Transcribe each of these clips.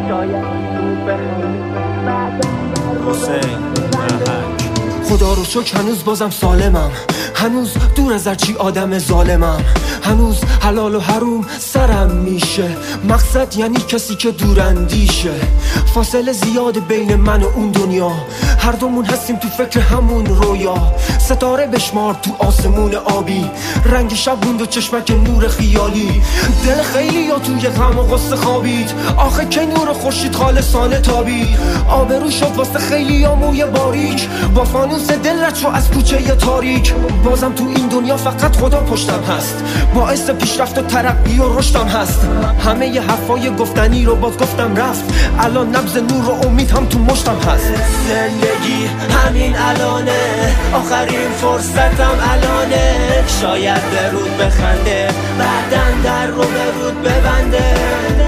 خدا رو شکر هنوز بازم سالمم، هنوز دور از هرچی آدم ظالمم، هنوز حلال و حروم سرم میشه. مقصد یعنی کسی که دوراندیشه. فاصله زیاده بین من و اون دنیا، هر دومون هستیم تو فکر همون رویا. ستاره بشمار تو آسمون آبی، رنگ شب موند و چشمک نور خیالی. دل خیلی یا توی غم و غصه خوابید، آخه که نور خورشید خالصانه تابید. آبرو شد واسه خیلی یا موی باریک، با فانوس دل رد شو از کوچه تاریک. بازم تو این دنیا فقط خدا پشتم هست، باعث پیشرفت و ترقی و رشدم هست. همه ی حرفای گفتنی رو باز گفتم رفت، الان نبض نور و امید هم تو مشتم هست. زندگی همین الانه، آخرین فرصتم الانه. شاید به رود بخنده، بعدن در رو به رود ببنده.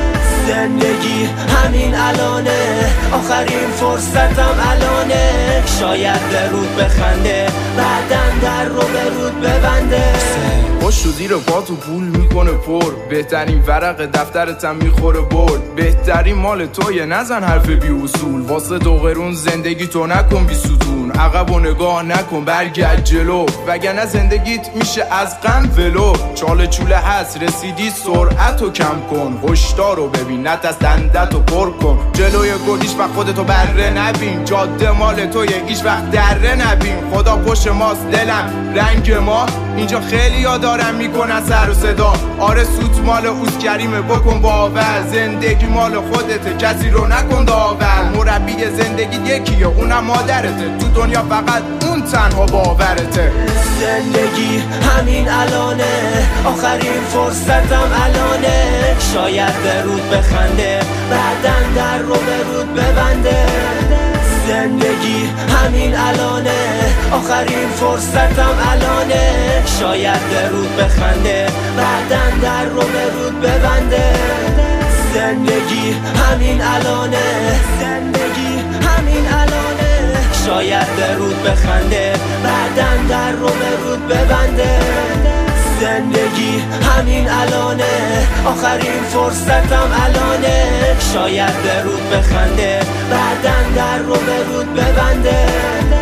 زندگی همین الانه، آخرین فرصتم الانه. شاید به رود بخنده، بعدن در رو به رود ببنده. خوش و زیر پا تو پول میکنه پر، بهترین ورق دفترتم میخوره برد. بهترین مال تویه نزن حرف بی اصول، واسه دو قرون زندگی تو نکن بی ستون. عقب و نگاه نکن برگرد جلو، وگرنه زندگیت میشه از غم ولو. چاله چوله هست رسیدی سرعتو کم کن، هشدارو ببین نت دندتو پر کن. جلوی گل هیچ وقت خودتو بره نبین، جاده مال تویه هیچ وقت دره نبین. خدا پشت ماست دلم رنگ ما، اینجا خیلی ها دارن میکنن سر و صدا. آره سوت مال اوز کریمه بکن باور، زندگی مال خودته کسی رو نکن داور. مربی زندگی یکیه اونم مادرته، تو دنیا فقط اون تنها باورته. زندگی همین الانه، آخرین فرصتم الانه. شاید به رود بخنده، بعدن در رو به رود ببنده. زندگی همین الانه، آخرین فرصتم الانه. شاید به رود بخنده، بعدن در رو به رود ببنده. زندگی همین الانه، زندگی همین الانه. شاید به رود بخنده، بعدن در رو به رود ببنده. زندگی همین الانه، آخرین فرصتم الانه. شاید به رود بخنده، بعدن در رو به رود ببنده.